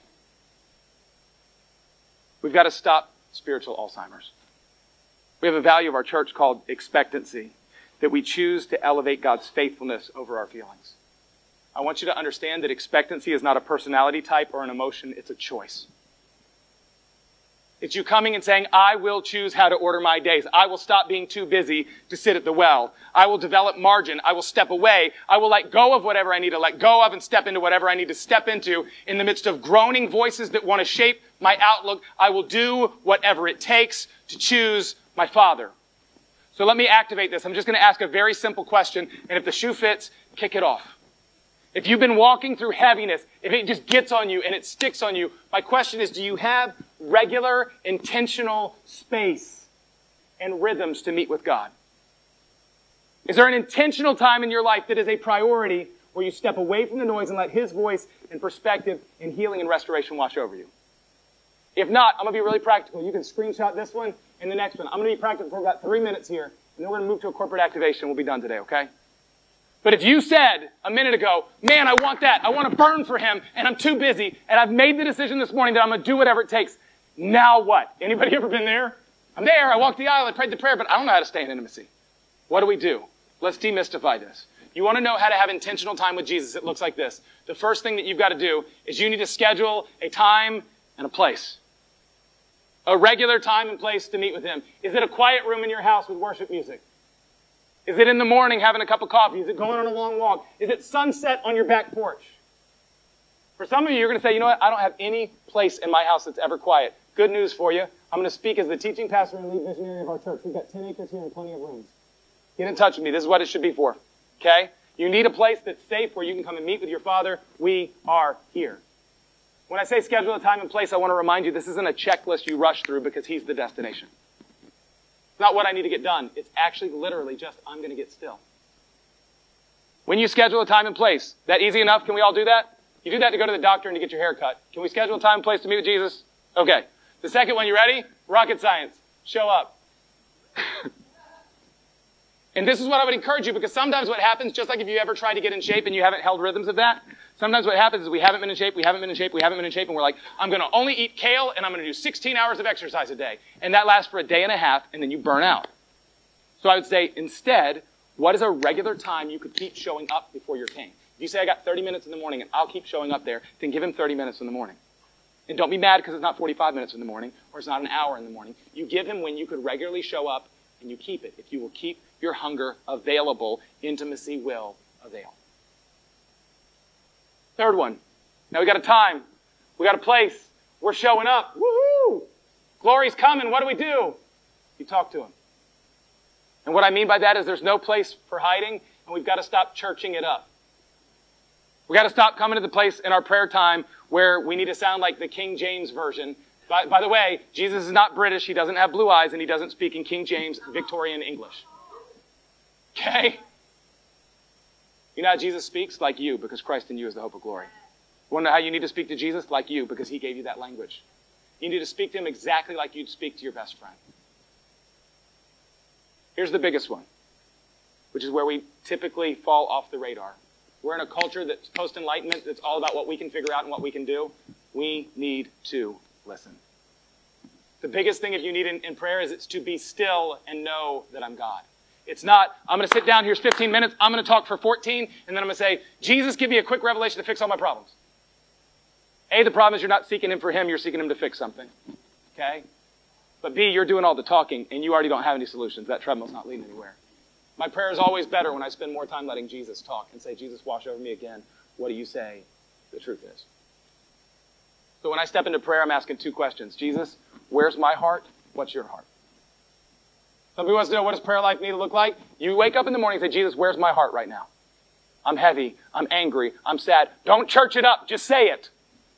We've got to stop spiritual Alzheimer's. We have a value of our church called expectancy, that we choose to elevate God's faithfulness over our feelings. I want you to understand that expectancy is not a personality type or an emotion, it's a choice. It's you coming and saying, I will choose how to order my days. I will stop being too busy to sit at the well. I will develop margin. I will step away. I will let go of whatever I need to let go of and step into whatever I need to step into. In the midst of groaning voices that want to shape my outlook, I will do whatever it takes to choose my Father. So let me activate this. I'm just going to ask a very simple question, and if the shoe fits, kick it off. If you've been walking through heaviness, if it just gets on you and it sticks on you, my question is, do you have regular, intentional space and rhythms to meet with God? Is there an intentional time in your life that is a priority where you step away from the noise and let His voice and perspective and healing and restoration wash over you? If not, I'm going to be really practical. You can screenshot this one and the next one. I'm going to be practical for about three minutes here, and then we're going to move to a corporate activation. We'll be done today, okay? But if you said a minute ago, man, I want that. I want to burn for Him, and I'm too busy, and I've made the decision this morning that I'm going to do whatever it takes. Now what? Anybody ever been there? I'm there. I walked the aisle. I prayed the prayer, but I don't know how to stay in intimacy. What do we do? Let's demystify this. You want to know how to have intentional time with Jesus? It looks like this. The first thing that you've got to do is you need to schedule a time and a place. A regular time and place to meet with Him. Is it a quiet room in your house with worship music? Is it in the morning having a cup of coffee? Is it going on a long walk? Is it sunset on your back porch? For some of you, you're going to say, you know what? I don't have any place in my house that's ever quiet. good news for you. I'm going to speak as the teaching pastor and lead missionary of our church. We've got ten acres here and plenty of rooms. Get in touch with me. This is what it should be for. Okay? You need a place that's safe where you can come and meet with your Father. We are here. When I say schedule a time and place, I want to remind you this isn't a checklist you rush through because He's the destination. It's not what I need to get done. It's actually literally just, I'm going to get still. When you schedule a time and place, that easy enough? Can we all do that? You do that to go to the doctor and to get your hair cut. Can we schedule a time and place to meet with Jesus? Okay. The second one, you ready? Rocket science. Show up. And this is what I would encourage you, because sometimes what happens, just like if you ever try to get in shape and you haven't held rhythms of that, sometimes what happens is we haven't been in shape, we haven't been in shape, we haven't been in shape, and we're like, I'm going to only eat kale and I'm going to do sixteen hours of exercise a day. And that lasts for a day and a half, and then you burn out. So I would say, instead, what is a regular time you could keep showing up before your king? If you say, I got thirty minutes in the morning and I'll keep showing up there, then give him thirty minutes in the morning. And don't be mad because it's not forty-five minutes in the morning or it's not an hour in the morning. You give him when you could regularly show up, and you keep it. If you will keep your hunger available, intimacy will avail. Third one. Now we got a time. We got a place. We're showing up. Woohoo! Glory's coming. What do we do? You talk to him. And what I mean by that is there's no place for hiding, and we've got to stop churching it up. We've got to stop coming to the place in our prayer time where we need to sound like the King James Version. By, by the way, Jesus is not British. He doesn't have blue eyes, and he doesn't speak in King James Victorian English. Okay? You know how Jesus speaks? Like you, because Christ in you is the hope of glory. You want to know how you need to speak to Jesus? Like you, because he gave you that language. You need to speak to him exactly like you'd speak to your best friend. Here's the biggest one, which is where we typically fall off the radar. We're in a culture that's post-enlightenment, that's all about what we can figure out and what we can do. We need to listen. The biggest thing if you need in, in prayer is it's to be still and know that I'm God. It's not, I'm going to sit down, here's fifteen minutes, I'm going to talk for fourteen, and then I'm going to say, Jesus, give me a quick revelation to fix all my problems. A, the problem is you're not seeking him for him, you're seeking him to fix something. Okay? But B, you're doing all the talking, and you already don't have any solutions. That treadmill's not leading anywhere. My prayer is always better when I spend more time letting Jesus talk and say, Jesus, wash over me again. What do you say the truth is? So when I step into prayer, I'm asking two questions. Jesus, where's my heart? What's your heart? Somebody wants to know, what does prayer life need to look like? You wake up in the morning and say, Jesus, where's my heart right now? I'm heavy. I'm angry. I'm sad. Don't church it up. Just say it.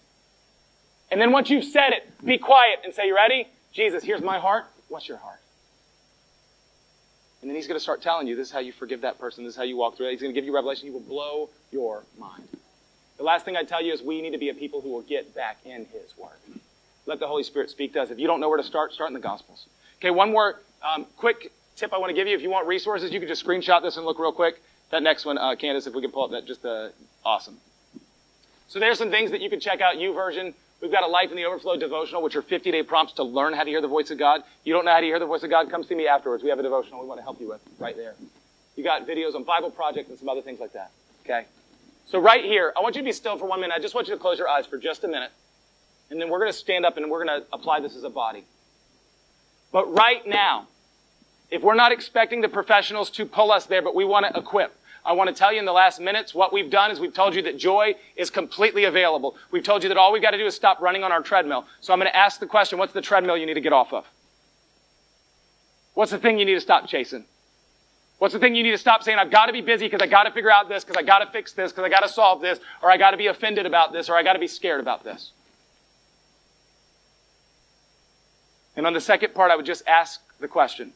And then once you've said it, be quiet and say, you ready? Jesus, here's my heart. What's your heart? And then he's going to start telling you, this is how you forgive that person. This is how you walk through it. He's going to give you revelation. He will blow your mind. The last thing I tell you is we need to be a people who will get back in his word. Let the Holy Spirit speak to us. If you don't know where to start, start in the Gospels. Okay, one more um, quick tip I want to give you. If you want resources, you can just screenshot this and look real quick. That next one, uh, Candace, if we can pull up that, just uh, awesome. So there's some things that you can check out. YouVersion. We've got a Life in the Overflow devotional, which are fifty-day prompts to learn how to hear the voice of God. You don't know how to hear the voice of God? Come see me afterwards. We have a devotional we want to help you with right there. You got videos on Bible Project and some other things like that. Okay? So right here, I want you to be still for one minute. I just want you to close your eyes for just a minute. And then we're going to stand up and we're going to apply this as a body. But right now, if we're not expecting the professionals to pull us there, but we want to equip, I want to tell you in the last minutes, what we've done is we've told you that joy is completely available. We've told you that all we've got to do is stop running on our treadmill. So I'm going to ask the question, what's the treadmill you need to get off of? What's the thing you need to stop chasing? What's the thing you need to stop saying, I've got to be busy because I got to figure out this, because I got to fix this, because I got to solve this, or I got to be offended about this, or I got to be scared about this. And on the second part, I would just ask the question,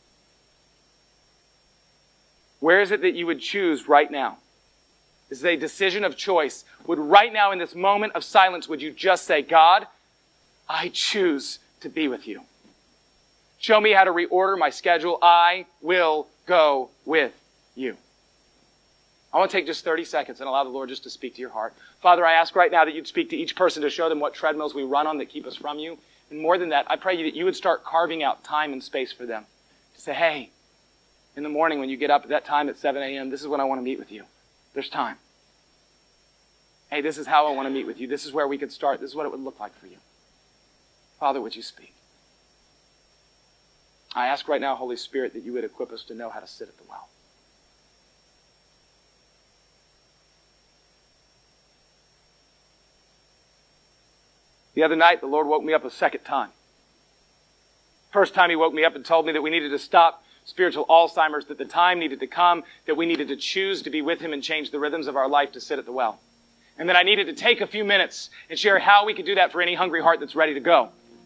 where is it that you would choose right now? This is a decision of choice. Would right now in this moment of silence, would you just say, God, I choose to be with you. Show me how to reorder my schedule. I will go with you. I want to take just thirty seconds and allow the Lord just to speak to your heart. Father, I ask right now that you'd speak to each person to show them what treadmills we run on that keep us from you. And more than that, I pray that you would start carving out time and space for them. To say, hey, in the morning when you get up at that time at seven a.m., this is when I want to meet with you. There's time. Hey, this is how I want to meet with you. This is where we could start. This is what it would look like for you. Father, would you speak? I ask right now, Holy Spirit, that you would equip us to know how to sit at the well. The other night, the Lord woke me up a second time. First time he woke me up and told me that we needed to stop spiritual Alzheimer's, that the time needed to come, that we needed to choose to be with him and change the rhythms of our life to sit at the well. And that I needed to take a few minutes and share how we could do that for any hungry heart that's ready to go.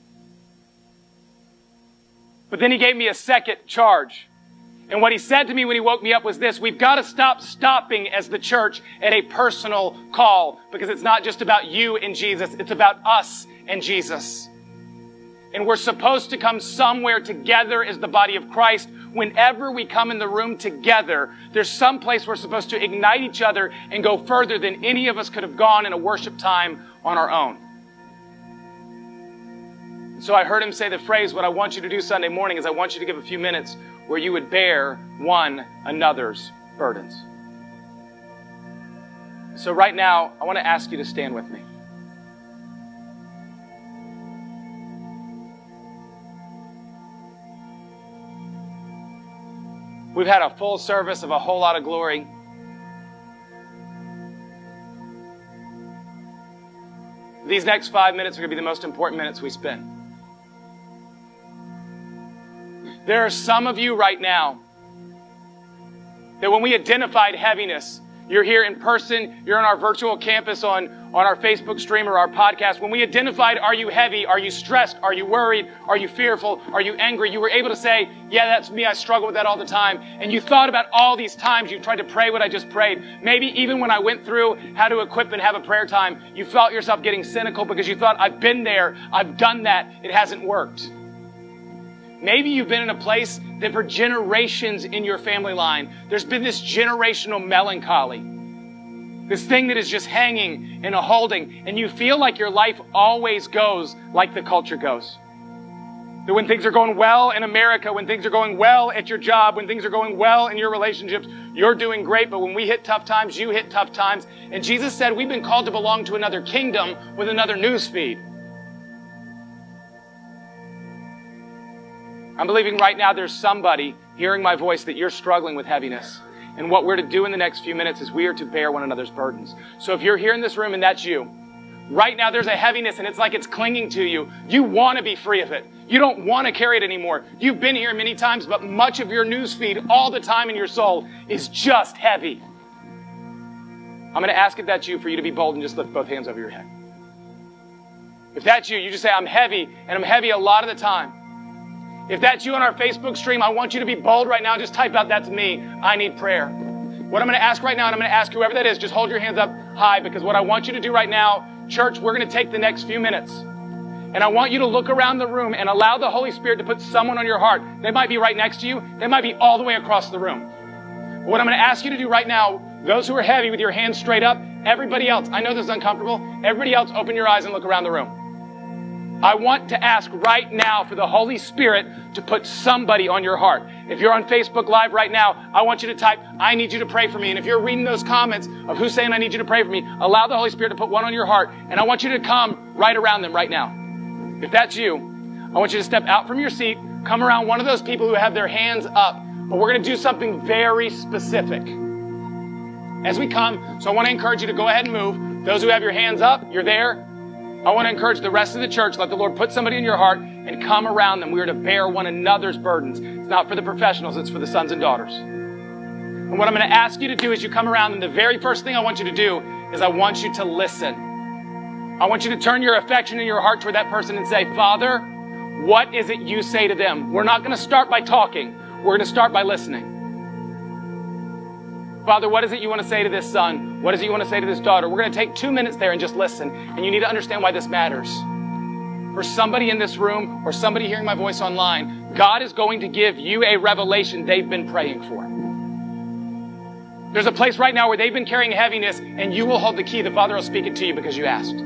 But then he gave me a second charge. And what he said to me when he woke me up was this: we've got to stop stopping as the church at a personal call, because it's not just about you and Jesus, it's about us and Jesus. And we're supposed to come somewhere together as the body of Christ. Whenever we come in the room together, there's some place we're supposed to ignite each other and go further than any of us could have gone in a worship time on our own. So I heard him say the phrase, what I want you to do Sunday morning is I want you to give a few minutes where you would bear one another's burdens. So right now, I want to ask you to stand with me. We've had a full service of a whole lot of glory. These next five minutes are going to be the most important minutes we spend. There are some of you right now that when we identified heaviness, you're here in person, you're on our virtual campus, on, on our Facebook stream or our podcast. When we identified, are you heavy? Are you stressed? Are you worried? Are you fearful? Are you angry? You were able to say, yeah, that's me. I struggle with that all the time. And you thought about all these times you tried to pray what I just prayed. Maybe even when I went through how to equip and have a prayer time, you felt yourself getting cynical because you thought, I've been there. I've done that. It hasn't worked. Maybe you've been in a place that for generations in your family line, there's been this generational melancholy. This thing that is just hanging and a holding, and you feel like your life always goes like the culture goes. That when things are going well in America, when things are going well at your job, when things are going well in your relationships, you're doing great, but when we hit tough times, you hit tough times. And Jesus said we've been called to belong to another kingdom with another news feed. I'm believing right now there's somebody hearing my voice that you're struggling with heaviness. And what we're to do in the next few minutes is we are to bear one another's burdens. So if you're here in this room and that's you, right now there's a heaviness and it's like it's clinging to you. You want to be free of it. You don't want to carry it anymore. You've been here many times, but much of your news feed all the time in your soul is just heavy. I'm going to ask if that's you for you to be bold and just lift both hands over your head. If that's you, you just say, I'm heavy, and I'm heavy a lot of the time. If that's you on our Facebook stream, I want you to be bold right now. Just type out, that's me. I need prayer. What I'm going to ask right now, and I'm going to ask whoever that is, just hold your hands up high, because what I want you to do right now, church, we're going to take the next few minutes. And I want you to look around the room and allow the Holy Spirit to put someone on your heart. They might be right next to you. They might be all the way across the room. But what I'm going to ask you to do right now, those who are heavy with your hands straight up, everybody else, I know this is uncomfortable. Everybody else, open your eyes and look around the room. I want to ask right now for the Holy Spirit to put somebody on your heart. If you're on Facebook Live right now, I want you to type, I need you to pray for me. And if you're reading those comments of who's saying, I need you to pray for me, allow the Holy Spirit to put one on your heart. And I want you to come right around them right now. If that's you, I want you to step out from your seat, come around one of those people who have their hands up. But we're going to do something very specific as we come. So I want to encourage you to go ahead and move. Those who have your hands up, you're there. I want to encourage the rest of the church, let the Lord put somebody in your heart and come around them. We are to bear one another's burdens. It's not for the professionals, it's for the sons and daughters. And what I'm going to ask you to do as you come around them, the very first thing I want you to do is I want you to listen. I want you to turn your affection and your heart toward that person and say, Father, what is it you say to them? We're not going to start by talking. We're going to start by listening. Father, what is it you want to say to this son? What is it you want to say to this daughter? We're going to take two minutes there and just listen. And you need to understand why this matters. For somebody in this room or somebody hearing my voice online, God is going to give you a revelation they've been praying for. There's a place right now where they've been carrying heaviness and you will hold the key. The Father will speak it to you because you asked.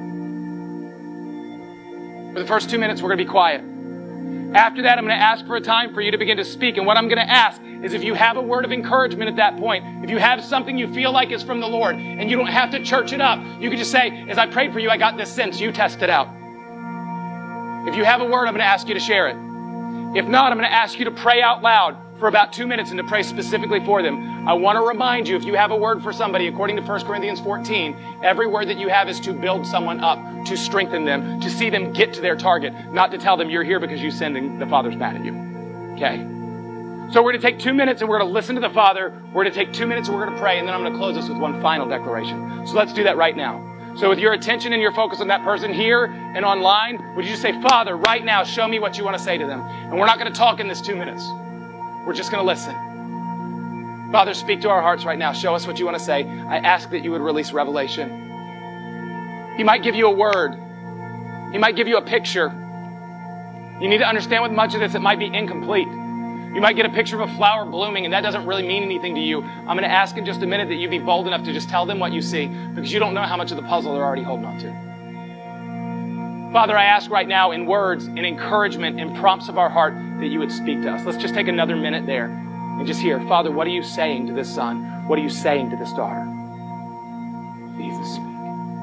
For the first two minutes, we're going to be quiet. After that, I'm going to ask for a time for you to begin to speak. And what I'm going to ask is if you have a word of encouragement at that point, if you have something you feel like is from the Lord, and you don't have to church it up, you can just say, as I prayed for you, I got this sense. You test it out. If you have a word, I'm going to ask you to share it. If not, I'm going to ask you to pray out loud for about two minutes and to pray specifically for them. I want to remind you, if you have a word for somebody, according to First Corinthians fourteen, every word that you have is to build someone up, to strengthen them, to see them get to their target, not to tell them you're here because you sinned and the Father's mad at you. Okay? So we're going to take two minutes and we're going to listen to the Father. We're going to take two minutes and we're going to pray, and then I'm going to close this with one final declaration. So let's do that right now. So with your attention and your focus on that person here and online, would you just say, Father, right now, show me what you want to say to them. And we're not going to talk in this two minutes. We're just going to listen. Father, speak to our hearts right now. Show us what you want to say. I ask that you would release revelation. He might give you a word. He might give you a picture. You need to understand with much of this, it might be incomplete. You might get a picture of a flower blooming, and that doesn't really mean anything to you. I'm going to ask in just a minute that you be bold enough to just tell them what you see, because you don't know how much of the puzzle they're already holding on to. Father, I ask right now in words, in encouragement, in prompts of our heart, that you would speak to us. Let's just take another minute there and just hear, Father, what are you saying to this son? What are you saying to this daughter? Jesus, speak.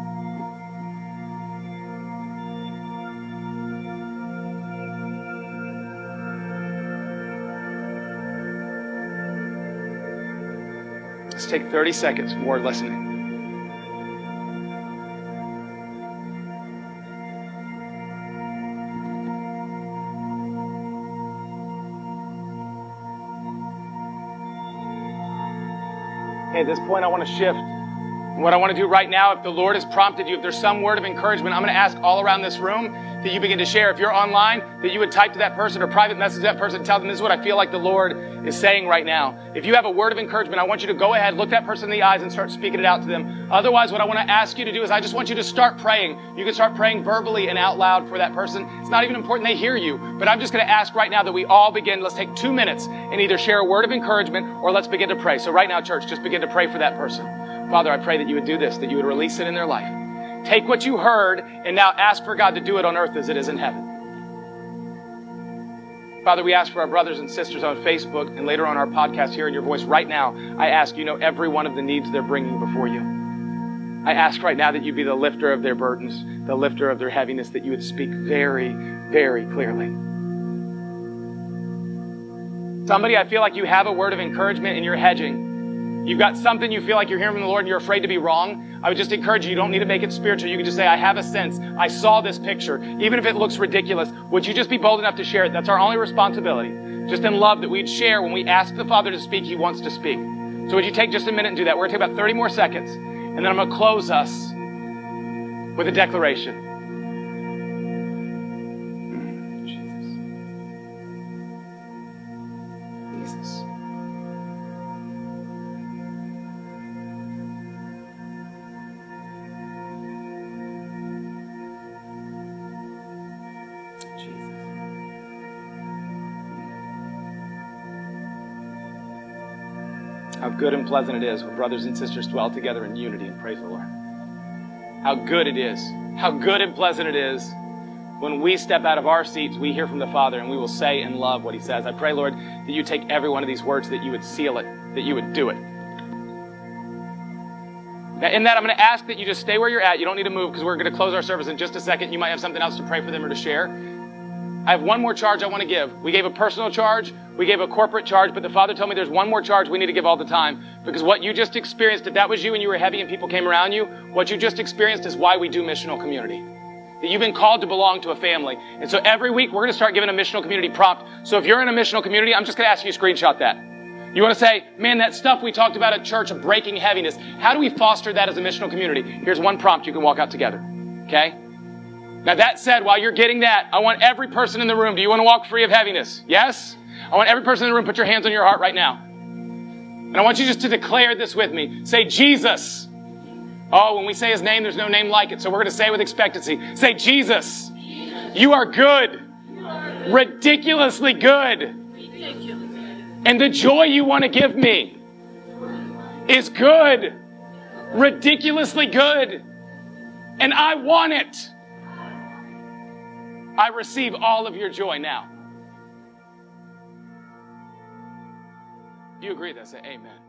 Let's take thirty seconds more listening. Hey, at this point, I want to shift. And what I want to do right now, if the Lord has prompted you, if there's some word of encouragement, I'm going to ask all around this room that you begin to share. If you're online, that you would type to that person or private message that person and tell them, this is what I feel like the Lord is saying right now. If you have a word of encouragement, I want you to go ahead, look that person in the eyes and start speaking it out to them. Otherwise, what I want to ask you to do is I just want you to start praying. You can start praying verbally and out loud for that person. It's not even important they hear you, but I'm just going to ask right now that we all begin. Let's take two minutes and either share a word of encouragement or let's begin to pray. So right now, church, just begin to pray for that person. Father, I pray that you would do this, that you would release it in their life. Take what you heard and now ask for God to do it on earth as it is in heaven. Father, we ask for our brothers and sisters on Facebook and later on our podcast, Hearing Your Voice. Right now, I ask, you know every one of the needs they're bringing before you. I ask right now that you be the lifter of their burdens, the lifter of their heaviness, that you would speak very, very clearly. Somebody, I feel like you have a word of encouragement and you're hedging. You've got something you feel like you're hearing from the Lord and you're afraid to be wrong. I would just encourage you, you don't need to make it spiritual. You can just say, I have a sense. I saw this picture. Even if it looks ridiculous, would you just be bold enough to share it? That's our only responsibility. Just in love that we'd share when we ask the Father to speak, He wants to speak. So would you take just a minute and do that? We're going to take about thirty more seconds. And then I'm going to close us with a declaration. How good and pleasant it is when brothers and sisters dwell together in unity and praise the Lord. How good it is. How good and pleasant it is when we step out of our seats, we hear from the Father, and we will say and love what He says. I pray, Lord, that you take every one of these words, that you would seal it, that you would do it. Now, in that, I'm going to ask that you just stay where you're at. You don't need to move because we're going to close our service in just a second. You might have something else to pray for them or to share. I have one more charge I want to give. We gave a personal charge. We gave a corporate charge, but the Father told me there's one more charge we need to give all the time, because what you just experienced, if that was you and you were heavy and people came around you, what you just experienced is why we do missional community. That you've been called to belong to a family. And so every week we're going to start giving a missional community prompt. So if you're in a missional community, I'm just going to ask you to screenshot that. You want to say, man, that stuff we talked about at church of breaking heaviness, how do we foster that as a missional community? Here's one prompt you can walk out together. Okay? Now that said, while you're getting that, I want every person in the room, do you want to walk free of heaviness? Yes? I want every person in the room, put your hands on your heart right now. And I want you just to declare this with me. Say, Jesus. Oh, when we say His name, there's no name like it. So we're going to say it with expectancy. Say, Jesus. Jesus. You are good. You are good. Ridiculously good. Ridiculous. And the joy you want to give me is good. Ridiculously good. And I want it. I receive all of your joy now. If you agree with that, say amen.